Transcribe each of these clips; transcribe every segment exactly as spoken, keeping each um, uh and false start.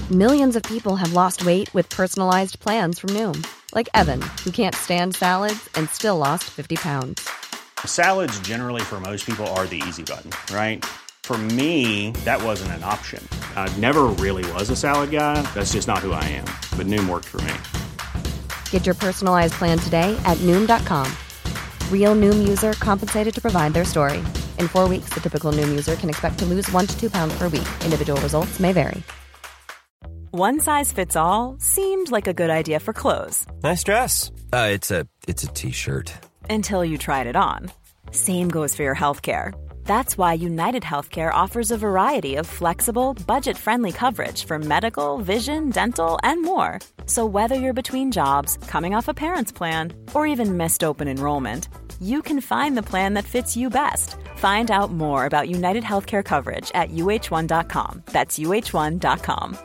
Millions of people have lost weight with personalized plans from Noom. Like Evan, who can't stand salads and still lost fifty pounds. Salads generally for most people are the easy button, right? For me, that wasn't an option. I never really was a salad guy. That's just not who I am. But Noom worked for me. Get your personalized plan today at Noom dot com. Real Noom user compensated to provide their story. In four weeks, the typical Noom user can expect to lose one to two pounds per week. Individual results may vary. One size fits all seemed like a good idea for clothes. Nice dress. Uh, it's a it's a t-shirt. Until you tried it on. Same goes for your healthcare. That's why United Healthcare offers a variety of flexible, budget-friendly coverage for medical, vision, dental, and more. So whether you're between jobs, coming off a parent's plan, or even missed open enrollment, you can find the plan that fits you best. Find out more about United Healthcare coverage at U H one dot com. That's U H one dot com.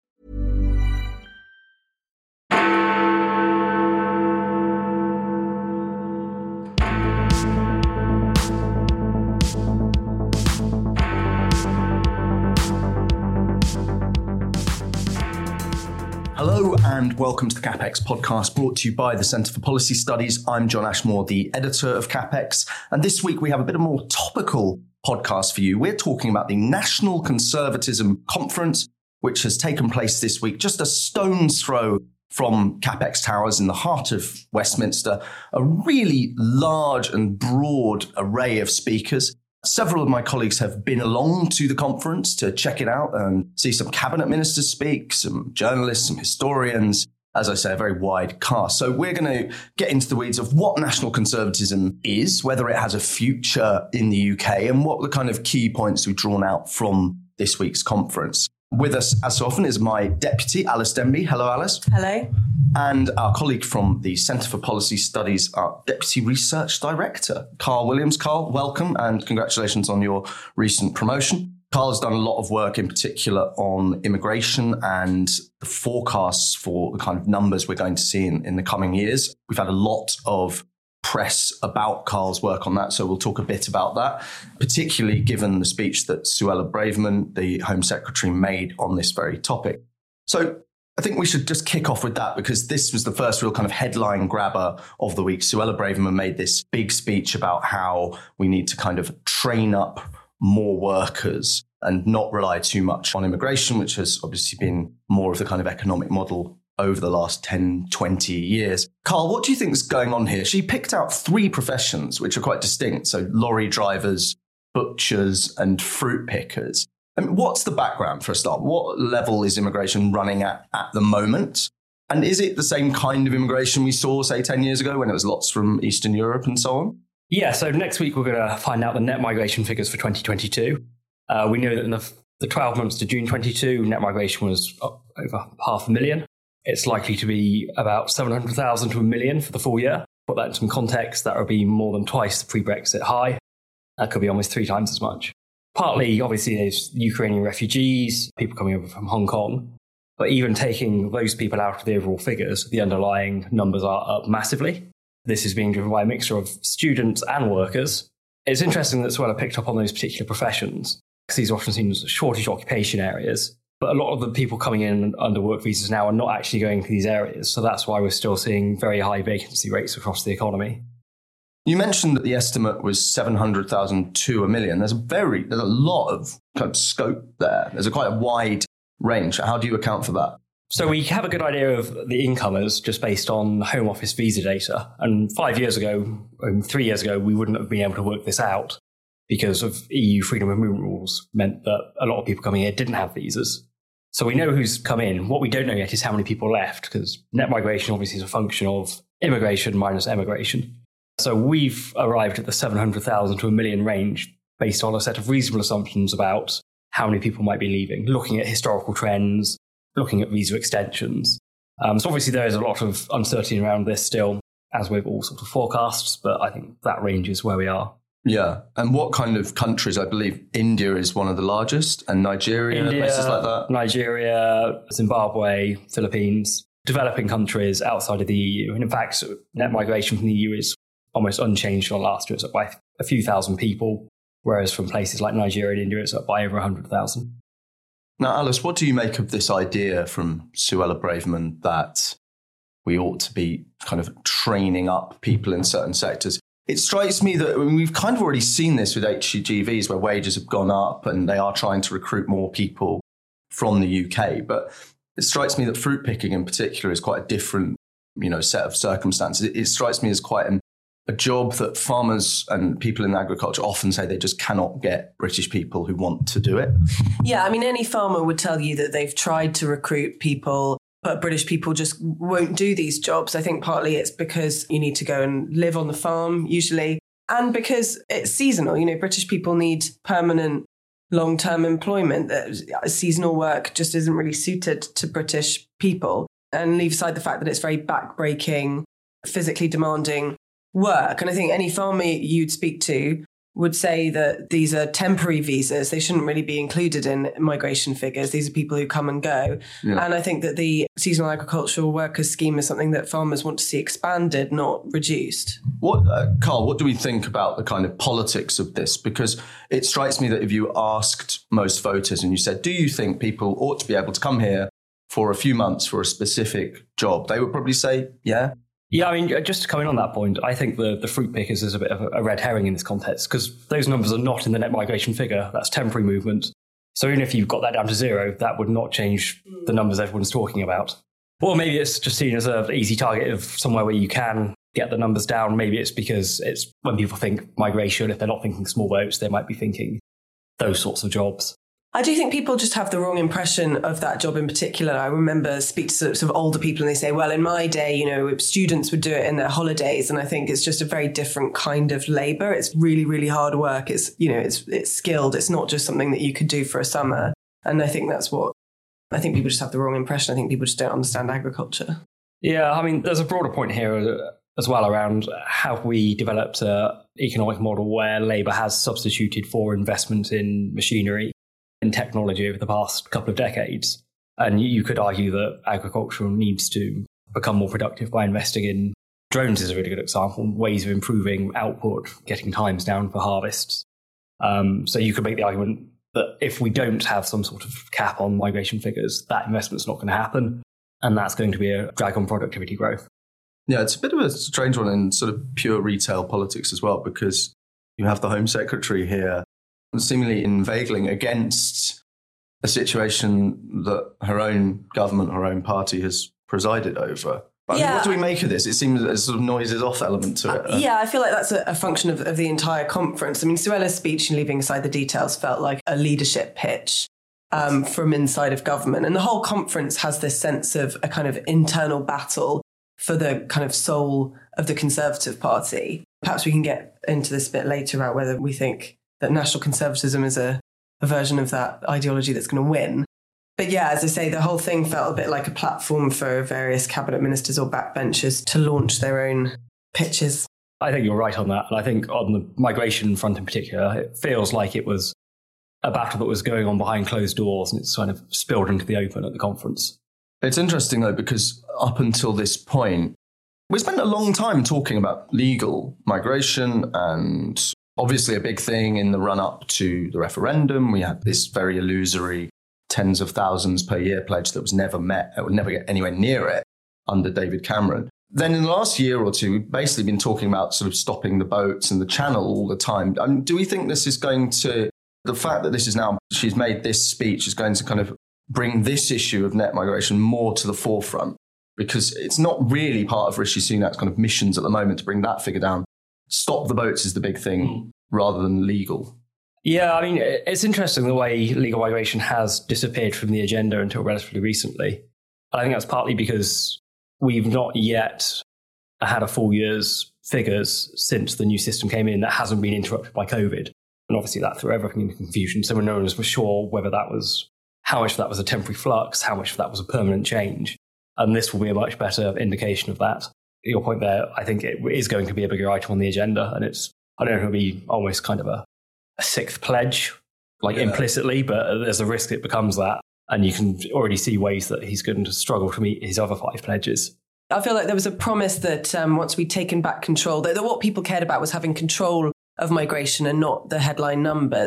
Hello and welcome to the CapX podcast, brought to you by the Centre for Policy Studies. I'm John Ashmore, the editor of CapX, and this week we have a bit of a more topical podcast for you. We're talking about the National Conservatism Conference, which has taken place this week, just a stone's throw from CapX Towers in the heart of Westminster. A really large and broad array of speakers. Several of my colleagues have been along to the conference to check it out and see some cabinet ministers speak, some journalists, some historians. As I say, a very wide cast. So we're going to get into the weeds of what national conservatism is, whether it has a future in the U K, and what the kind of key points we've drawn out from this week's conference. With us, as so often, is my deputy, Alice Denby. Hello, Alice. Hello. And our colleague from the Centre for Policy Studies, our Deputy Research Director, Carl Williams. Carl, welcome and congratulations on your recent promotion. Carl has done a lot of work in particular on immigration and the forecasts for the kind of numbers we're going to see in, in the coming years. We've had a lot of press about Carl's work on that, so we'll talk a bit about that, particularly given the speech that Suella Braverman, the Home Secretary, made on this very topic. So I think we should just kick off with that because this was the first real kind of headline grabber of the week. Suella Braverman made this big speech about how we need to kind of train up more workers and not rely too much on immigration, which has obviously been more of the kind of economic model over the last ten, twenty years. Carl, what do you think is going on here? She picked out three professions which are quite distinct. So lorry drivers, butchers and fruit pickers. I mean, what's the background for a start? What level is immigration running at at the moment? And is it the same kind of immigration we saw, say, ten years ago when it was lots from Eastern Europe and so on? Yeah, so next week we're going to find out the net migration figures for twenty twenty-two. Uh, we know that in the, the twelve months to June twenty-two, net migration was over half a million. It's likely to be about seven hundred thousand to a million for the full year. Put that in some context, that would be more than twice the pre-Brexit high. That could be almost three times as much. Partly, obviously, there's Ukrainian refugees, people coming over from Hong Kong. But even taking those people out of the overall figures, the underlying numbers are up massively. This is being driven by a mixture of students and workers. It's interesting that Suella picked up on those particular professions, because these are often seen as shortage occupation areas. But a lot of the people coming in under work visas now are not actually going to these areas. So that's why we're still seeing very high vacancy rates across the economy. You mentioned that the estimate was seven hundred thousand to a million. There's a very, there's a lot of kind of scope there. There's a quite a wide range. How do you account for that? So we have a good idea of the incomers just based on Home Office visa data. And five years ago, um, three years ago, we wouldn't have been able to work this out because of E U freedom of movement rules meant that a lot of people coming here didn't have visas. So we know who's come in. What we don't know yet is how many people left, because net migration obviously is a function of immigration minus emigration. So we've arrived at the seven hundred thousand to a million range based on a set of reasonable assumptions about how many people might be leaving, looking at historical trends, looking at visa extensions. Um, so obviously there is a lot of uncertainty around this still, as with all sorts of forecasts, but I think that range is where we are. Yeah. And what kind of countries? I believe India is one of the largest, and Nigeria, India, places like that. Nigeria, Zimbabwe, Philippines, developing countries outside of the E U. And in fact, net migration from the E U is almost unchanged on last year. It's up by a few thousand people, whereas from places like Nigeria and India, it's up by over one hundred thousand. Now, Alice, what do you make of this idea from Suella Braverman that we ought to be kind of training up people in certain sectors? It strikes me that I mean, we've kind of already seen this with H C G Vs where wages have gone up and they are trying to recruit more people from the U K. But it strikes me that fruit picking in particular is quite a different, you know, set of circumstances. It, it strikes me as quite an, a job that farmers and people in agriculture often say they just cannot get British people who want to do it. Yeah, I mean, any farmer would tell you that they've tried to recruit people, but British people just won't do these jobs. I think partly it's because you need to go and live on the farm, usually, and because it's seasonal. You know, British people need permanent, long-term employment. Seasonal work just isn't really suited to British people. And leave aside the fact that it's very back-breaking, physically demanding work. And I think any farmer you'd speak to would say that these are temporary visas. They shouldn't really be included in migration figures. These are people who come and go. Yeah. And I think that the seasonal agricultural workers scheme is something that farmers want to see expanded, not reduced. What, uh, Carl, what do we think about the kind of politics of this? Because it strikes me that if you asked most voters and you said, do you think people ought to be able to come here for a few months for a specific job, they would probably say, yeah. Yeah, I mean, just to come in on that point, I think the, the fruit pickers is a bit of a red herring in this context because those numbers are not in the net migration figure. That's temporary movement. So even if you've got that down to zero, that would not change the numbers everyone's talking about. Or maybe it's just seen as an easy target of somewhere where you can get the numbers down. Maybe it's because it's when people think migration, if they're not thinking small boats, they might be thinking those sorts of jobs. I do think people just have the wrong impression of that job in particular. I remember speak to sort of older people and they say, well, in my day, you know, students would do it in their holidays. And I think it's just a very different kind of labour. It's really, really hard work. It's, you know, it's it's skilled. It's not just something that you could do for a summer. And I think that's what, I think people just have the wrong impression. I think people just don't understand agriculture. Yeah, I mean, there's a broader point here as well around how we developed an economic model where labour has substituted for investment in machinery in technology over the past couple of decades. And you could argue that agriculture needs to become more productive by investing in drones is a really good example, ways of improving output, getting times down for harvests. Um, so you could make the argument that if we don't have some sort of cap on migration figures, that investment's not going to happen. And that's going to be a drag on productivity growth. Yeah, it's a bit of a strange one in sort of pure retail politics as well, because you have the Home Secretary here seemingly inveigling against a situation that her own government, her own party has presided over. But yeah. What do we make of this? It seems there's sort of noises off element to it. Uh, yeah, I feel like that's a, a function of, of the entire conference. I mean, Suella's speech, and leaving aside the details, felt like a leadership pitch um, from inside of government. And the whole conference has this sense of a kind of internal battle for the kind of soul of the Conservative Party. Perhaps we can get into this a bit later about whether we think that national conservatism is a, a version of that ideology that's going to win. But yeah, as I say, the whole thing felt a bit like a platform for various cabinet ministers or backbenchers to launch their own pitches. I think you're right on that. And I think on the migration front in particular, it feels like it was a battle that was going on behind closed doors and it's kind of spilled into the open at the conference. It's interesting, though, because up until this point, we spent a long time talking about legal migration, and obviously a big thing in the run-up to the referendum. We had this very illusory tens of thousands per year pledge that was never met. It would never get anywhere near it under David Cameron. Then in the last year or two, we've basically been talking about sort of stopping the boats and the channel all the time. I mean, do we think this is going to, the fact that this is now, she's made this speech is going to kind of bring this issue of net migration more to the forefront? Because it's not really part of Rishi Sunak's kind of missions at the moment to bring that figure down. Stop the boats is the big thing mm. rather than legal. Yeah, I mean, it's interesting the way legal migration has disappeared from the agenda until relatively recently. I think that's partly because we've not yet had a full year's figures since the new system came in that hasn't been interrupted by COVID. And obviously that threw everything into confusion. So no one was sure whether that was, how much of that was a temporary flux, how much of that was a permanent change. And this will be a much better indication of that. Your point there, I think it is going to be a bigger item on the agenda. And it's, I don't know if it'll be almost kind of a, a sixth pledge, like yeah. implicitly, but there's a risk it becomes that. And you can already see ways that he's going to struggle to meet his other five pledges. I feel like there was a promise that um, once we'd taken back control, that, that what people cared about was having control of migration and not the headline numbers.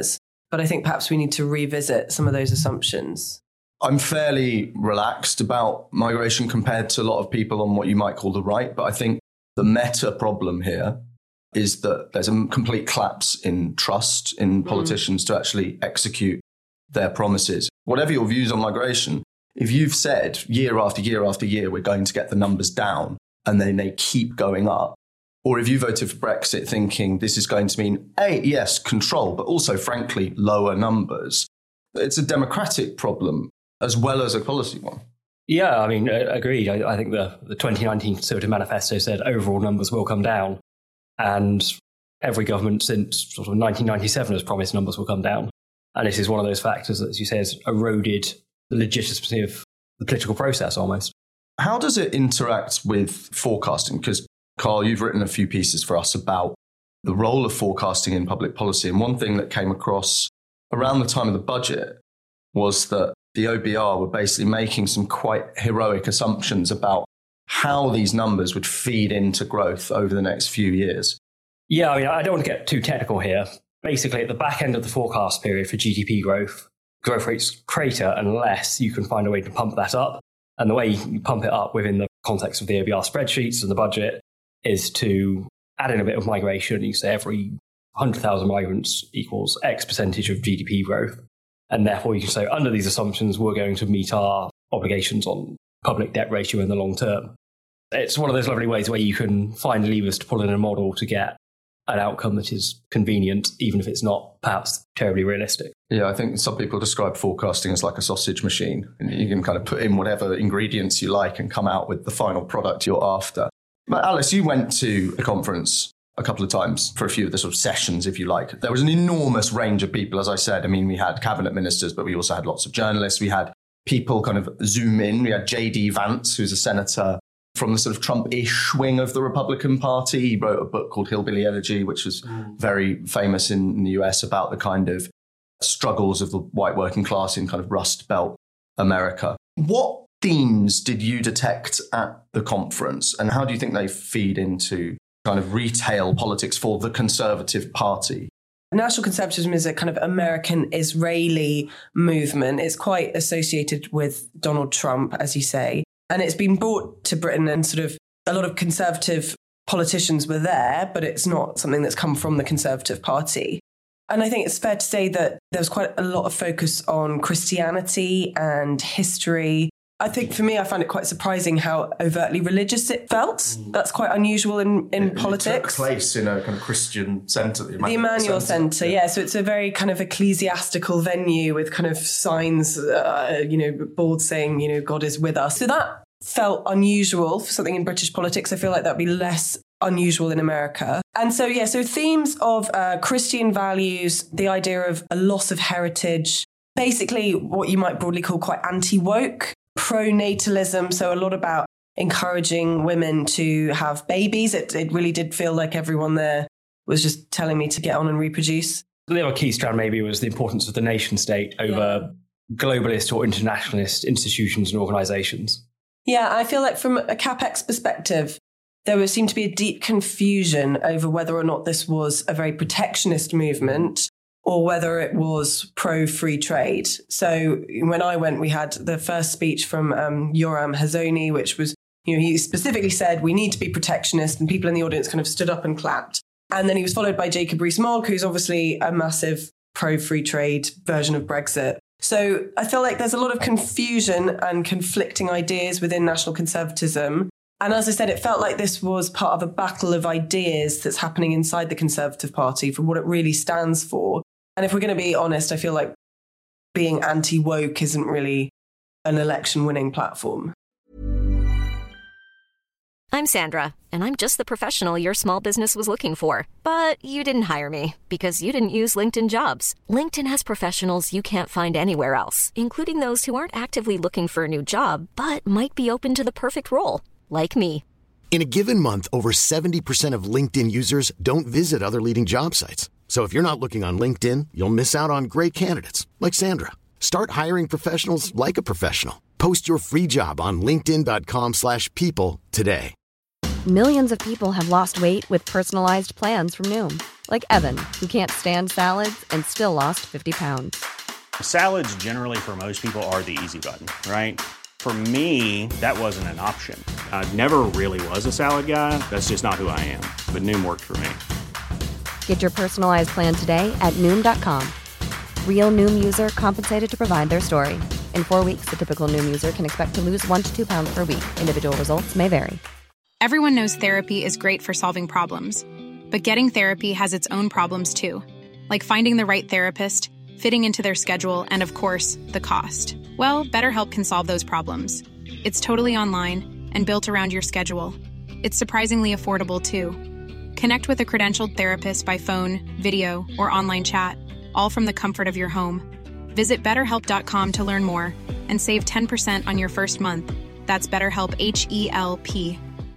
But I think perhaps we need to revisit some of those assumptions. I'm fairly relaxed about migration compared to a lot of people on what you might call the right. But I think the meta problem here is that there's a complete collapse in trust in politicians mm. to actually execute their promises. Whatever your views on migration, if you've said year after year after year, we're going to get the numbers down and then they keep going up, or if you voted for Brexit thinking this is going to mean, A, yes, control, but also, frankly, lower numbers, it's a democratic problem as well as a policy one. Yeah, I mean, agreed. I, I think the, the twenty nineteen Conservative Manifesto said overall numbers will come down. And every government since sort of nineteen ninety-seven has promised numbers will come down. And this is one of those factors that, as you say, has eroded the legitimacy of the political process almost. How does it interact with forecasting? Because, Carl, you've written a few pieces for us about the role of forecasting in public policy. And one thing that came across around the time of the budget was that the O B R were basically making some quite heroic assumptions about how these numbers would feed into growth over the next few years. Yeah, I mean, I don't want to get too technical here. Basically, at the back end of the forecast period for G D P growth, growth rates crater unless you can find a way to pump that up. And the way you pump it up within the context of the O B R spreadsheets and the budget is to add in a bit of migration. You say every one hundred thousand migrants equals X percentage of G D P growth. And therefore, you can say, under these assumptions, we're going to meet our obligations on public debt ratio in the long term. It's one of those lovely ways where you can find levers to pull in a model to get an outcome that is convenient, even if it's not perhaps terribly realistic. Yeah, I think some people describe forecasting as like a sausage machine. And you can kind of put in whatever ingredients you like and come out with the final product you're after. But Alice, you went to a conference a couple of times for a few of the sort of sessions, if you like. There was an enormous range of people, as I said. I mean, we had cabinet ministers, but we also had lots of journalists. We had people kind of zoom in. We had J D Vance, who's a senator from the sort of Trump-ish wing of the Republican Party. He wrote a book called Hillbilly Elegy, which was mm. very famous in, in the U S about the kind of struggles of the white working class in kind of Rust Belt America. What themes did you detect at the conference, and how do you think they feed into kind of retail politics for the Conservative Party? National conservatism is a kind of American Israeli movement. It's quite associated with Donald Trump, as you say. And it's been brought to Britain, and sort of a lot of conservative politicians were there, but it's not something that's come from the Conservative Party. And I think it's fair to say that there was quite a lot of focus on Christianity and history. I think for me, I found it quite surprising how overtly religious it felt. That's quite unusual in, in it, politics. It took place in a kind of Christian centre. The Emmanuel, the Emmanuel Centre, Centre yeah. yeah. So it's a very kind of ecclesiastical venue with kind of signs, uh, you know, boards saying, you know, God is with us. So that felt unusual for something in British politics. I feel like that'd be less unusual in America. And so, yeah, so themes of uh, Christian values, the idea of a loss of heritage, basically what you might broadly call quite anti-woke, pro-natalism, so a lot about encouraging women to have babies. It, it really did feel like everyone there was just telling me to get on and reproduce. The other key strand maybe was the importance of the nation state over yeah. globalist or internationalist institutions and organisations. Yeah, I feel like from a CapEx perspective, there would seem to be a deep confusion over whether or not this was a very protectionist movement or whether it was pro-free trade. So when I went, we had the first speech from um, Yoram Hazony, which was, you know, he specifically said, we need to be protectionist, and people in the audience kind of stood up and clapped. And then he was followed by Jacob Rees-Mogg, who's obviously a massive pro-free trade version of Brexit. So I feel like there's a lot of confusion and conflicting ideas within national conservatism. And as I said, it felt like this was part of a battle of ideas that's happening inside the Conservative Party for what it really stands for. And if we're going to be honest, I feel like being anti-woke isn't really an election-winning platform. I'm Sandra, and I'm just the professional your small business was looking for. But you didn't hire me because you didn't use LinkedIn Jobs. LinkedIn has professionals you can't find anywhere else, including those who aren't actively looking for a new job, but might be open to the perfect role, like me. In a given month, over seventy percent of LinkedIn users don't visit other leading job sites. So if you're not looking on LinkedIn, you'll miss out on great candidates like Sandra. Start hiring professionals like a professional. Post your free job on linkedin dot com slash people today. Millions of people have lost weight with personalized plans from Noom. Like Evan, who can't stand salads and still lost fifty pounds. Salads generally for most people are the easy button, right? For me, that wasn't an option. I never really was a salad guy. That's just not who I am. But Noom worked for me. Get your personalized plan today at Noom dot com. Real Noom user compensated to provide their story. In four weeks, the typical Noom user can expect to lose one to two pounds per week. Individual results may vary. Everyone knows therapy is great for solving problems. But getting therapy has its own problems too. Like finding the right therapist, fitting into their schedule, and of course, the cost. Well, BetterHelp can solve those problems. It's totally online and built around your schedule. It's surprisingly affordable too. Connect with a credentialed therapist by phone, video, or online chat, all from the comfort of your home. Visit better help dot com to learn more and save ten percent on your first month. That's BetterHelp, H E L P.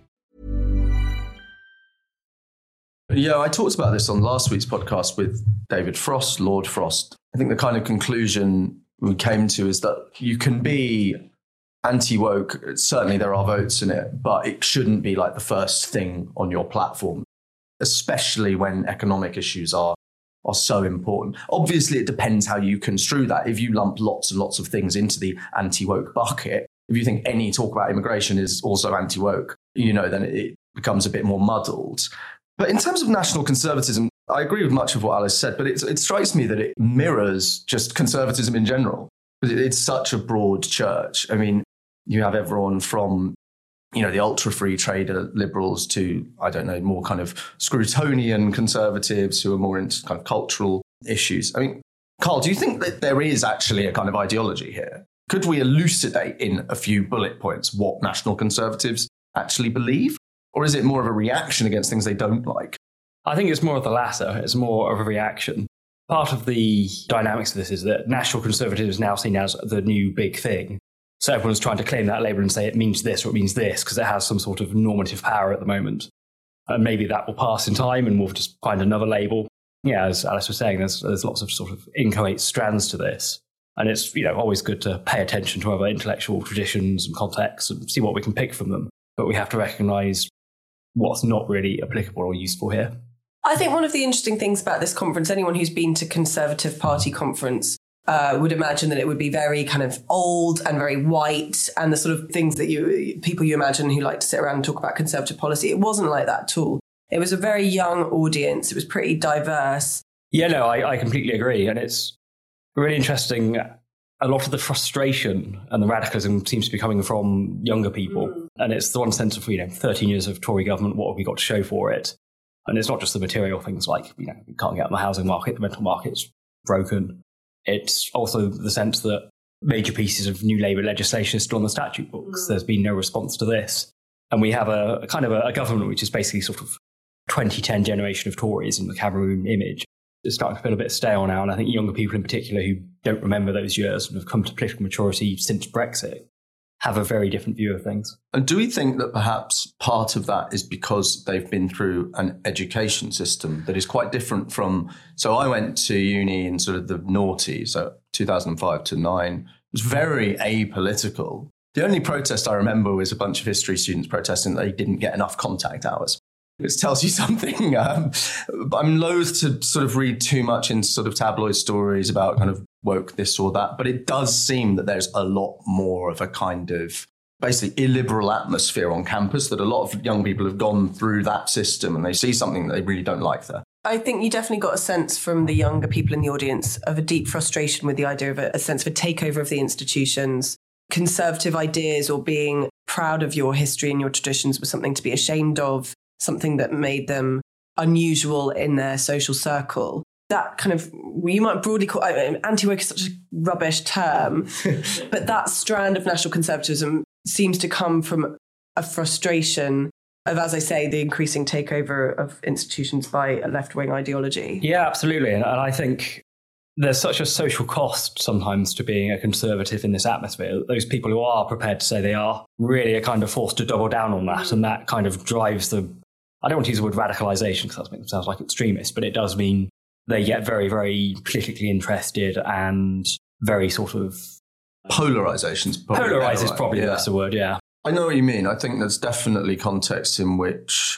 Yeah, I talked about this on last week's podcast with David Frost, Lord Frost. I think the kind of conclusion we came to is that you can be anti-woke. Certainly there are votes in it, but it shouldn't be like the first thing on your platform, especially when economic issues are, are so important. Obviously, it depends how you construe that. If you lump lots and lots of things into the anti-woke bucket, if you think any talk about immigration is also anti-woke, you know, then it becomes a bit more muddled. But in terms of national conservatism, I agree with much of what Alice said, but it, it strikes me that it mirrors just conservatism in general. It's such a broad church. I mean, you have everyone from, you know, the ultra-free trader liberals to, I don't know, more kind of Scrutonian conservatives who are more into kind of cultural issues. I mean, Carl, do you think that there is actually a kind of ideology here? Could we elucidate in a few bullet points what national conservatives actually believe? Or is it more of a reaction against things they don't like? I think it's more of the latter. It's more of a reaction. Part of the dynamics of this is that national conservatism is now seen as the new big thing. So everyone's trying to claim that label and say it means this or it means this because it has some sort of normative power at the moment. And maybe that will pass in time and we'll just find another label. Yeah, as Alice was saying, there's, there's lots of sort of inchoate strands to this. And it's, you know, always good to pay attention to other intellectual traditions and contexts and see what we can pick from them. But we have to recognise what's not really applicable or useful here. I think one of the interesting things about this conference, anyone who's been to Conservative Party conference uh, would imagine that it would be very kind of old and very white and the sort of things that you people you imagine who like to sit around and talk about Conservative policy. It wasn't like that at all. It was a very young audience. It was pretty diverse. Yeah, no, I, I completely agree. And it's really interesting. A lot of the frustration and the radicalism seems to be coming from younger people. Mm. And it's the one sense of, you know, thirteen years of Tory government, what have we got to show for it? And it's not just the material things like, you know, we can't get on the housing market, the rental market's broken. It's also the sense that major pieces of new Labour legislation are still on the statute books. Mm. There's been no response to this. And we have a, a kind of a, a government which is basically sort of twenty ten generation of Tories in the Cameroon image. It's starting to feel a bit stale now. And I think younger people in particular who don't remember those years and have come to political maturity since Brexit have a very different view of things. And do we think that perhaps part of that is because they've been through an education system that is quite different from... So I went to uni in sort of the noughties, so two thousand five to nine. It was very apolitical. The only protest I remember was a bunch of history students protesting that they didn't get enough contact hours. Which tells you something. Um, I'm loath to sort of read too much into sort of tabloid stories about kind of woke this or that, but it does seem that there's a lot more of a kind of basically illiberal atmosphere on campus, that a lot of young people have gone through that system and they see something that they really don't like there. I think you definitely got a sense from the younger people in the audience of a deep frustration with the idea of a, a sense of a takeover of the institutions. Conservative ideas or being proud of your history and your traditions was something to be ashamed of, something that made them unusual in their social circle. That kind of, you might broadly call, anti-woke is such a rubbish term, but that strand of national conservatism seems to come from a frustration of, as I say, the increasing takeover of institutions by a left-wing ideology. Yeah, absolutely. And I think there's such a social cost sometimes to being a conservative in this atmosphere. Those people who are prepared to say they are really are kind of forced to double down on that. And that kind of drives the, I don't want to use the word radicalization because that makes them sound like extremist, but it does mean they get very, very politically interested and very sort of... Polarization's probably Polarize is right. probably yeah. the best word, yeah. I know what you mean. I think there's definitely contexts in which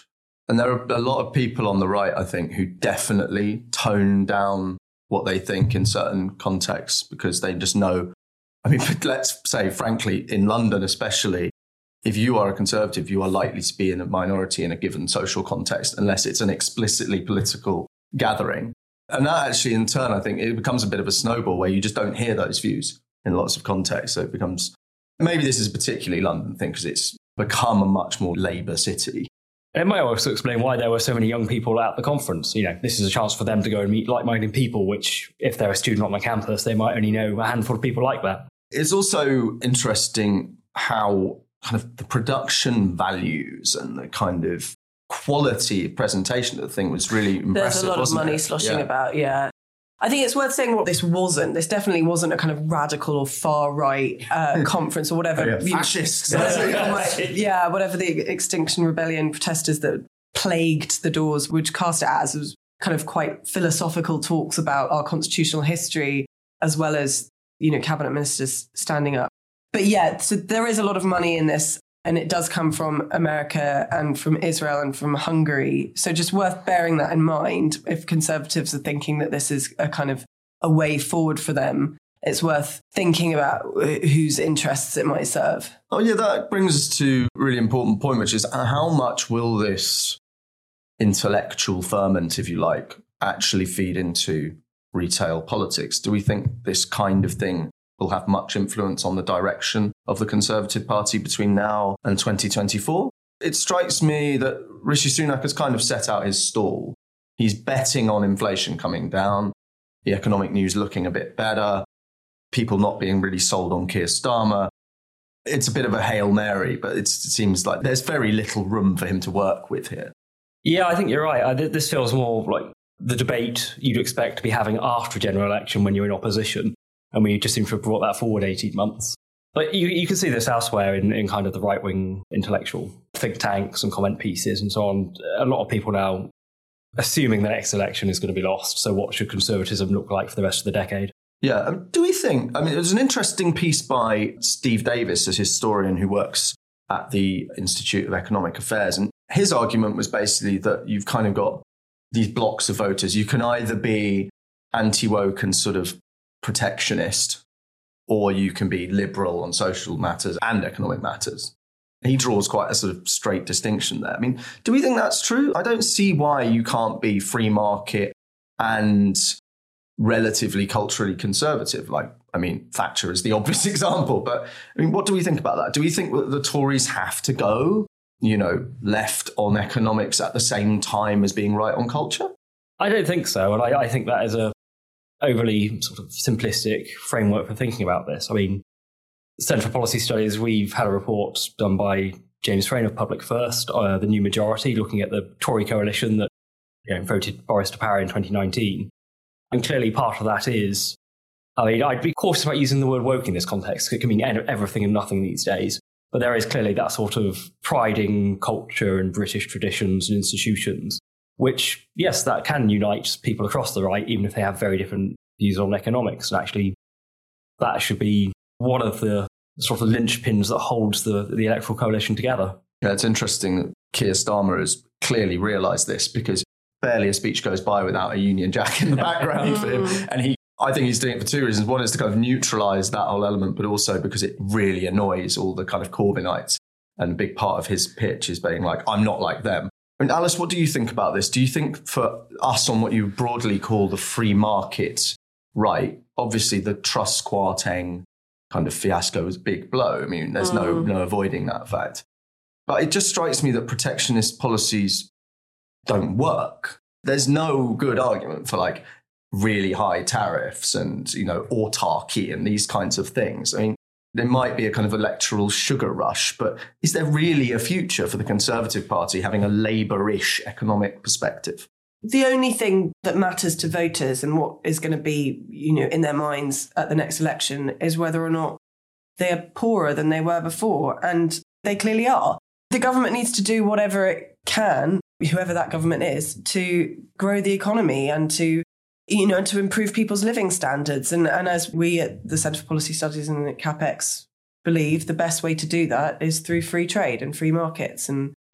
And there are a lot of people on the right, I think, who definitely tone down what they think in certain contexts because they just know. I mean, let's say, frankly, in London especially, if you are a Conservative, you are likely to be in a minority in a given social context, unless it's an explicitly political gathering. And that actually, in turn, I think it becomes a bit of a snowball where you just don't hear those views in lots of contexts. So it becomes, maybe this is a particularly London thing because it's become a much more Labour city. It might also explain why there were so many young people at the conference. You know, this is a chance for them to go and meet like-minded people, which if they're a student on the campus, they might only know a handful of people like that. It's also interesting how kind of the production values and the kind of quality of presentation of the thing was really impressive. There's a lot of money it? sloshing yeah. about, yeah. I think it's worth saying what this wasn't. This definitely wasn't a kind of radical or far-right uh, conference or whatever. Oh, yeah. Fascists. Yeah, whatever the Extinction Rebellion protesters that plagued the doors would cast it as. It was kind of quite philosophical talks about our constitutional history, as well as, you know, cabinet ministers standing up. But yeah, so there is a lot of money in this, and it does come from America and from Israel and from Hungary. So just worth bearing that in mind. If Conservatives are thinking that this is a kind of a way forward for them, it's worth thinking about whose interests it might serve. Oh yeah, that brings us to a really important point, which is how much will this intellectual ferment, if you like, actually feed into retail politics? Do we think this kind of thing will have much influence on the direction of the Conservative Party between now and twenty twenty-four? It strikes me that Rishi Sunak has kind of set out his stall. He's betting on inflation coming down, the economic news looking a bit better, people not being really sold on Keir Starmer. It's a bit of a Hail Mary, but it's, it seems like there's very little room for him to work with here. Yeah, I think you're right. I, this feels more like the debate you'd expect to be having after a general election when you're in opposition. And we just seem to have brought that forward eighteen months. But you, you can see this elsewhere in, in kind of the right-wing intellectual think tanks and comment pieces and so on. A lot of people now assuming the next election is going to be lost. So what should conservatism look like for the rest of the decade? Yeah. Um, do we think, I mean, there's an interesting piece by Steve Davis, a historian who works at the Institute of Economic Affairs. And his argument was basically that you've kind of got these blocks of voters. You can either be anti-woke and sort of protectionist, or you can be liberal on social matters and economic matters. He draws quite a sort of straight distinction there. I mean, do we think that's true? I don't see why you can't be free market and relatively culturally conservative. Like, I mean, Thatcher is the obvious example, but I mean, what do we think about that? Do we think that the Tories have to go, you know, left on economics at the same time as being right on culture? I don't think so. And I, I think that is a overly sort of simplistic framework for thinking about this. I mean, Centre for Policy Studies, we've had a report done by James Frayne of Public First, uh, the New Majority, looking at the Tory coalition that, you know, voted Boris to power in twenty nineteen. And clearly part of that is, I mean, I'd be cautious about using the word woke in this context. It can mean everything and nothing these days. But there is clearly that sort of pride in culture and British traditions and institutions, which, yes, that can unite people across the right, even if they have very different views on economics. And actually, that should be one of the sort of linchpins that holds the, the electoral coalition together. Yeah, it's interesting that Keir Starmer has clearly realised this, because barely a speech goes by without a Union Jack in the background for him. And he, I think he's doing it for two reasons. One is to kind of neutralise that whole element, but also because it really annoys all the kind of Corbynites. And a big part of his pitch is being like, I'm not like them. I mean, Alice, what do you think about this? Do you think for us on what you broadly call the free market right, obviously the Truss Kwarteng kind of fiasco was a big blow. I mean, there's no, no avoiding that fact. But it just strikes me that protectionist policies don't work. There's no good argument for like really high tariffs and, you know, autarky and these kinds of things. I mean, there might be a kind of electoral sugar rush, but is there really a future for the Conservative Party having a Labour-ish economic perspective? The only thing that matters to voters and what is going to be, you know, in their minds at the next election is whether or not they are poorer than they were before. And they clearly are. The government needs to do whatever it can, whoever that government is, to grow the economy and to, you know, to improve people's living standards. And, and as we at the Centre for Policy Studies and at CapEx believe, the best way to do that is through free trade and free markets. And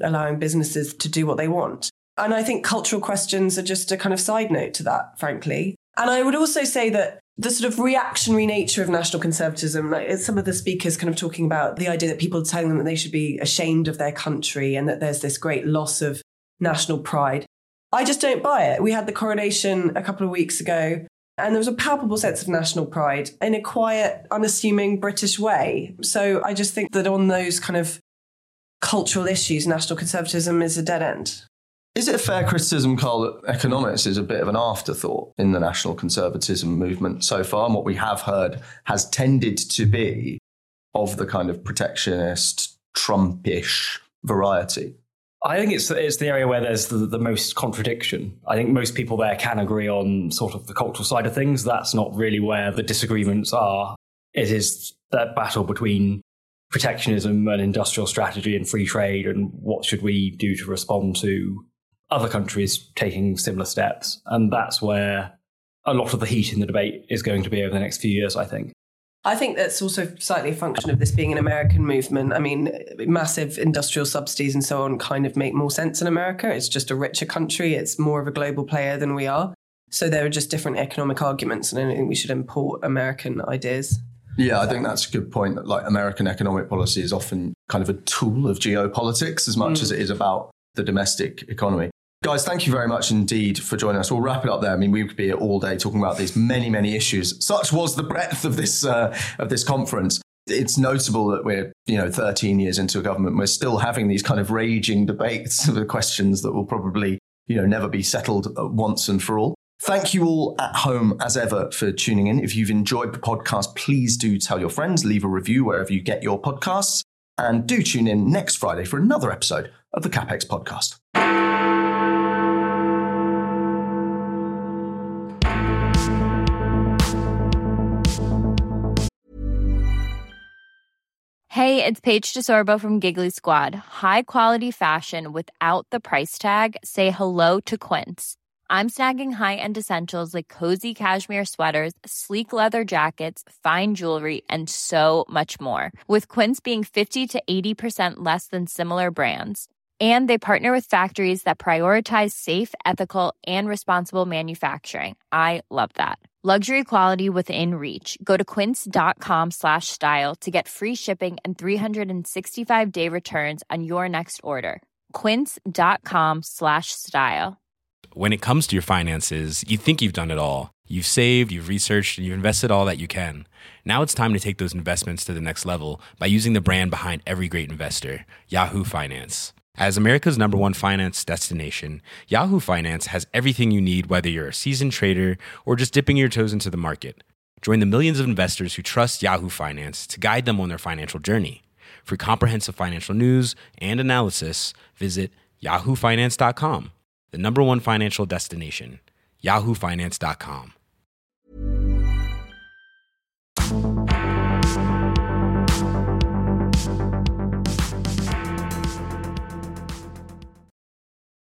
allowing businesses to do what they want. And I think cultural questions are just a kind of side note to that, frankly. And I would also say that the sort of reactionary nature of national conservatism, like some of the speakers kind of talking about the idea that people are telling them that they should be ashamed of their country and that there's this great loss of national pride. I just don't buy it. We had the coronation a couple of weeks ago, and there was a palpable sense of national pride in a quiet, unassuming British way. So I just think that on those kind of cultural issues, national conservatism is a dead end. Is it a fair criticism, Carl, that economics is a bit of an afterthought in the national conservatism movement so far? And what we have heard has tended to be of the kind of protectionist, Trumpish variety. I think it's it's the area where there's the, the most contradiction. I think most people there can agree on sort of the cultural side of things. That's not really where the disagreements are. It is that battle between protectionism and industrial strategy and free trade and what should we do to respond to other countries taking similar steps. And that's where a lot of the heat in the debate is going to be over the next few years, I think. I think that's also slightly a function of this being an American movement. I mean, massive industrial subsidies and so on kind of make more sense in America. It's just a richer country. It's more of a global player than we are. So there are just different economic arguments, and I don't think we should import American ideas. Yeah, I think that's a good point, that like American economic policy is often kind of a tool of geopolitics as much mm. as it is about the domestic economy. Guys, thank you very much indeed for joining us. We'll wrap it up there. I mean, we could be here all day talking about these many, many issues. Such was the breadth of this uh, of this conference. It's notable that we're, you know, thirteen years into a government. We're still having these kind of raging debates of the questions that will probably, you know, never be settled once and for all. Thank you all at home, as ever, for tuning in. If you've enjoyed the podcast, please do tell your friends, leave a review wherever you get your podcasts, and do tune in next Friday for another episode of the CapEx Podcast. Hey, it's Paige DeSorbo from Giggly Squad. High quality fashion without the price tag. Say hello to Quince. I'm snagging high-end essentials like cozy cashmere sweaters, sleek leather jackets, fine jewelry, and so much more. With Quince being fifty to eighty percent less than similar brands. And they partner with factories that prioritize safe, ethical, and responsible manufacturing. I love that. Luxury quality within reach. Go to quince.com slash style to get free shipping and three sixty-five day returns on your next order. Quince.com slash style. When it comes to your finances, you think you've done it all. You've saved, you've researched, and you've invested all that you can. Now it's time to take those investments to the next level by using the brand behind every great investor, Yahoo Finance. As America's number one finance destination, Yahoo Finance has everything you need, whether you're a seasoned trader or just dipping your toes into the market. Join the millions of investors who trust Yahoo Finance to guide them on their financial journey. For comprehensive financial news and analysis, visit yahoo finance dot com, the number one financial destination, yahoo finance dot com.